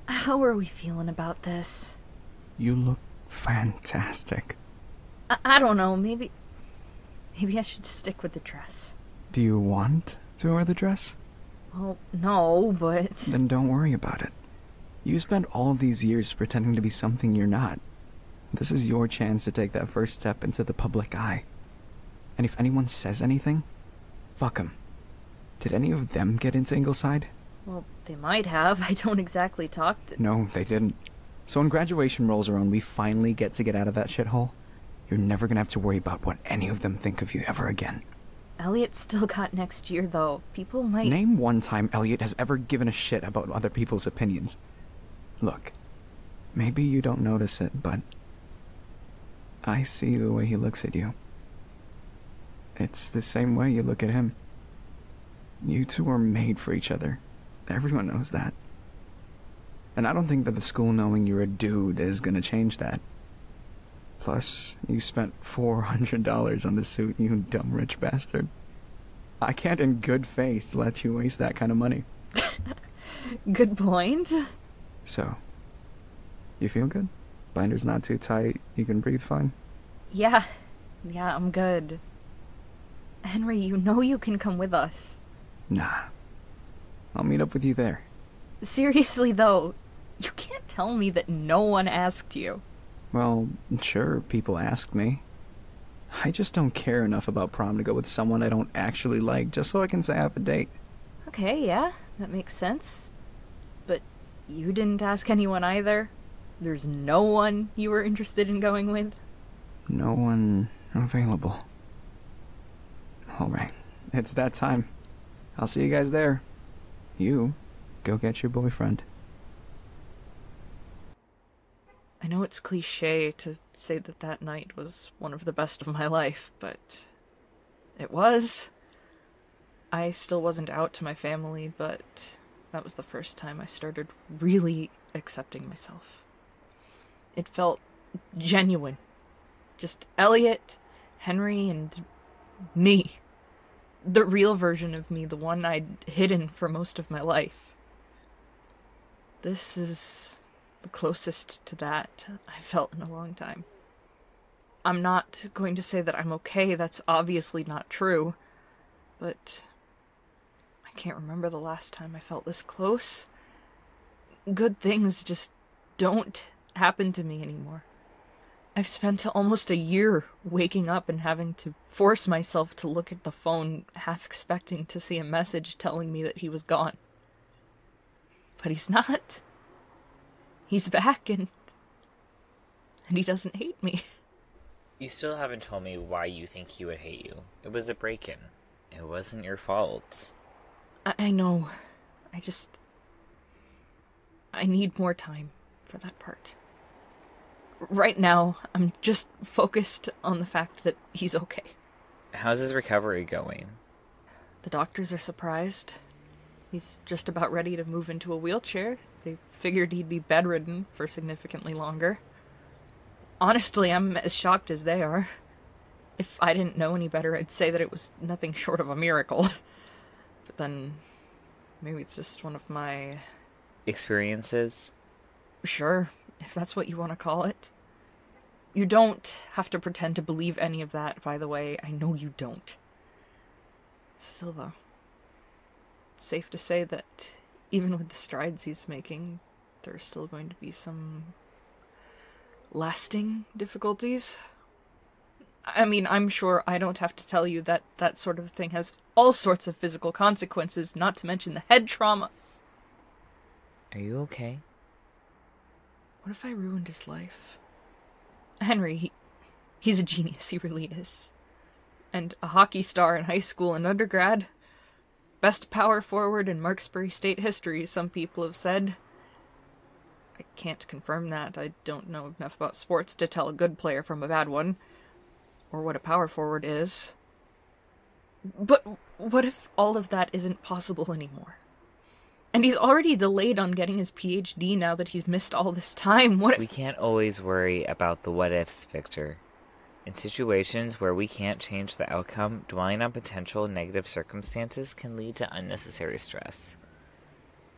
How are we feeling about this? You look fantastic. I don't know, maybe I should just stick with the dress. Do you want to wear the dress? Well, no, but... Then don't worry about it. You spent all of these years pretending to be something you're not. This is your chance to take that first step into the public eye. And if anyone says anything, fuck them. Did any of them get into Ingleside? Well, they might have. I don't exactly talk to... No, they didn't. So when graduation rolls around, we finally get out of that shithole. You're never gonna have to worry about what any of them think of you ever again. Elliot's still got next year, though. People might... Name one time Elliot has ever given a shit about other people's opinions. Look, maybe you don't notice it, but I see the way he looks at you. It's the same way you look at him. You two are made for each other. Everyone knows that. And I don't think that the school knowing you're a dude is gonna change that. Plus, you spent $400 on the suit, you dumb rich bastard. I can't in good faith let you waste that kind of money. Good point. So, you feel good? Binder's not too tight, you can breathe fine? Yeah, I'm good. Henry, you know you can come with us. Nah. I'll meet up with you there. Seriously, though, you can't tell me that no one asked you. Well, sure, people asked me. I just don't care enough about prom to go with someone I don't actually like, just so I can say I have a date. Okay, yeah, that makes sense. But you didn't ask anyone either? There's no one you were interested in going with? No one available. Alright, it's that time. I'll see you guys there. You, go get your boyfriend. I know it's cliche to say that that night was one of the best of my life, but it was. I still wasn't out to my family, but that was the first time I started really accepting myself. It felt genuine. Just Elliot, Henry, and me. The real version of me, the one I'd hidden for most of my life. This is the closest to that I've felt in a long time. I'm not going to say that I'm okay, that's obviously not true, but I can't remember the last time I felt this close. Good things just don't happen to me anymore. I've spent almost a year waking up and having to force myself to look at the phone, half expecting to see a message telling me that he was gone. But he's not. He's back, and he doesn't hate me. You still haven't told me why you think he would hate you. It was a break-in. It wasn't your fault. I know. I need more time for that part. Right now, I'm just focused on the fact that he's okay. How's his recovery going? The doctors are surprised. He's just about ready to move into a wheelchair. They figured he'd be bedridden for significantly longer. Honestly, I'm as shocked as they are. If I didn't know any better, I'd say that it was nothing short of a miracle. But then, maybe it's just one of my... experiences? Sure, if that's what you want to call it. You don't have to pretend to believe any of that, by the way. I know you don't. Still, though, it's safe to say that even with the strides he's making, there are still going to be some lasting difficulties. I mean, I'm sure I don't have to tell you that that sort of thing has all sorts of physical consequences, not to mention the head trauma. Are you okay? What if I ruined his life? Henry, he's a genius, he really is. And a hockey star in high school and undergrad. Best power forward in Marksbury State history, some people have said. I can't confirm that. I don't know enough about sports to tell a good player from a bad one. Or what a power forward is. But what if all of that isn't possible anymore? And he's already delayed on getting his PhD now that he's missed all this time. What if... We can't always worry about the what-ifs, Victor. In situations where we can't change the outcome, dwelling on potential negative circumstances can lead to unnecessary stress.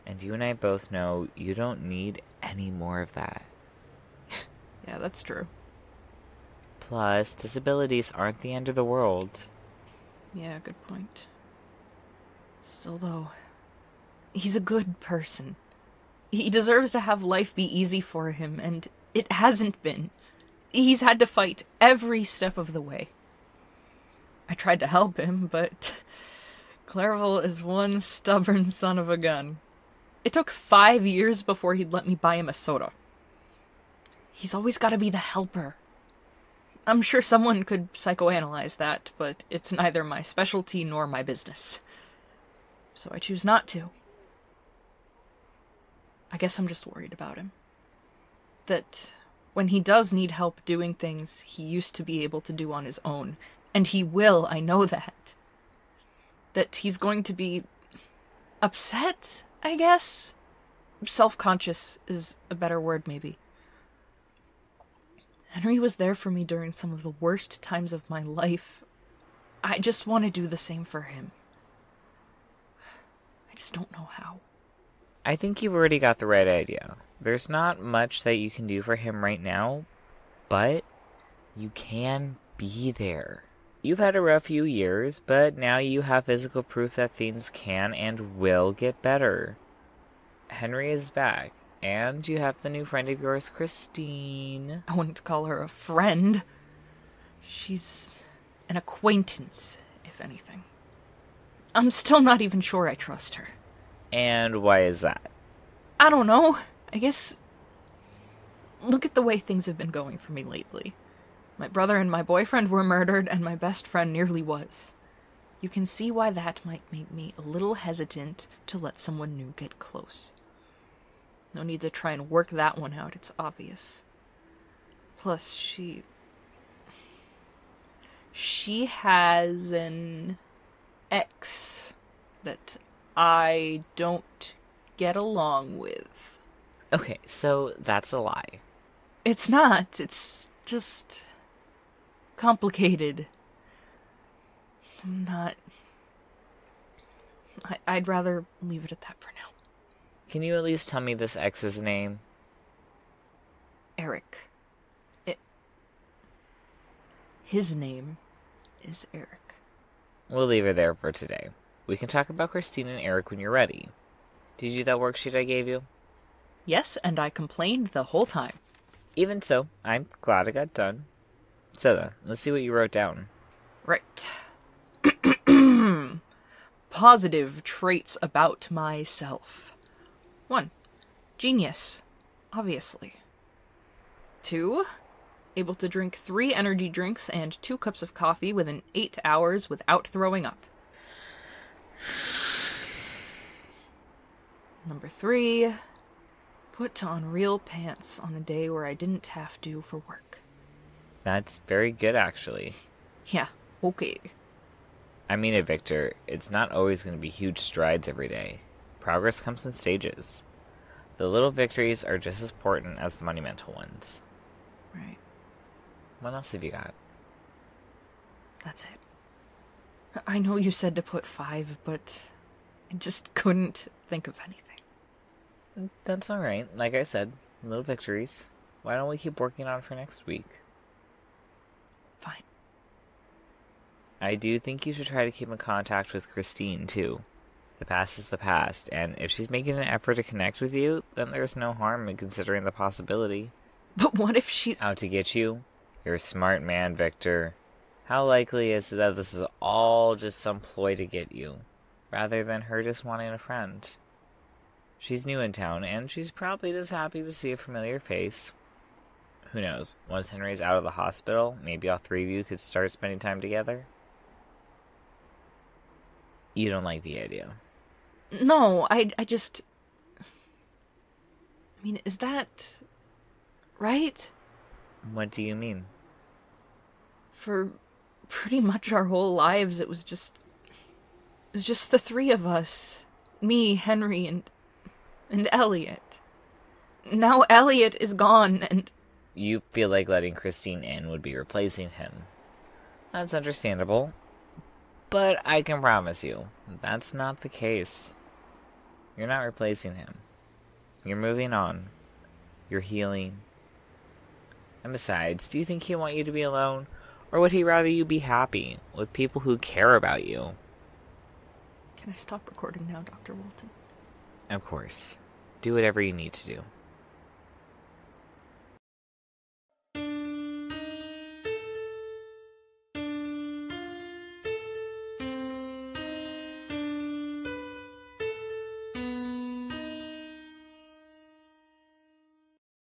And you and I both know you don't need any more of that. Yeah, that's true. Plus, disabilities aren't the end of the world. Yeah, good point. Still, though, he's a good person. He deserves to have life be easy for him, and it hasn't been. He's had to fight every step of the way. I tried to help him, but Clairville is one stubborn son of a gun. It took 5 years before he'd let me buy him a soda. He's always got to be the helper. I'm sure someone could psychoanalyze that, but it's neither my specialty nor my business. So I choose not to. I guess I'm just worried about him. That when he does need help doing things he used to be able to do on his own, and he will, I know that. That he's going to be upset, I guess? Self-conscious is a better word, maybe. Henry was there for me during some of the worst times of my life. I just want to do the same for him. I just don't know how. I think you've already got the right idea. There's not much that you can do for him right now, but you can be there. You've had a rough few years, but now you have physical proof that things can and will get better. Henry is back, and you have the new friend of yours, Christine. I wouldn't call her a friend. She's an acquaintance, if anything. I'm still not even sure I trust her. And why is that? I don't know. I guess... Look at the way things have been going for me lately. My brother and my boyfriend were murdered, and my best friend nearly was. You can see why that might make me a little hesitant to let someone new get close. No need to try and work that one out, it's obvious. Plus, she has an ex that I don't get along with. Okay, so that's a lie. It's not. It's just complicated. I'd rather leave it at that for now. Can you at least tell me this ex's name? Eric. His name is Eric. We'll leave her there for today. We can talk about Christine and Eric when you're ready. Did you do that worksheet I gave you? Yes, and I complained the whole time. Even so, I'm glad it got done. So then, let's see what you wrote down. Right. Positive traits about myself. 1. Genius. Obviously. 2. Able to drink 3 energy drinks and 2 cups of coffee within 8 hours without throwing up. Number 3. Put on real pants on a day where I didn't have to for work. That's very good, actually. Yeah, okay. I mean it, Victor. It's not always going to be huge strides every day. Progress comes in stages. The little victories are just as important as the monumental ones. Right. What else have you got? That's it. I know you said to put 5, but I just couldn't think of anything. That's alright. Like I said, little victories. Why don't we keep working on it for next week? Fine. I do think you should try to keep in contact with Christine, too. The past is the past, and if she's making an effort to connect with you, then there's no harm in considering the possibility. But what if she's... Out to get you? You're a smart man, Victor. How likely is it that this is all just some ploy to get you, rather than her just wanting a friend? She's new in town, and she's probably just happy to see a familiar face. Who knows, once Henry's out of the hospital, maybe all 3 of you could start spending time together? You don't like the idea. No, I just... I mean, is that... right? What do you mean? For pretty much our whole lives, it was just the 3 of us. Me, Henry, and Elliot. Now Elliot is gone, and... You feel like letting Christine in would be replacing him. That's understandable. But I can promise you, that's not the case. You're not replacing him. You're moving on. You're healing. And besides, do you think he'd want you to be alone? Or would he rather you be happy with people who care about you? Can I stop recording now, Dr. Walton? Of course. Do whatever you need to do.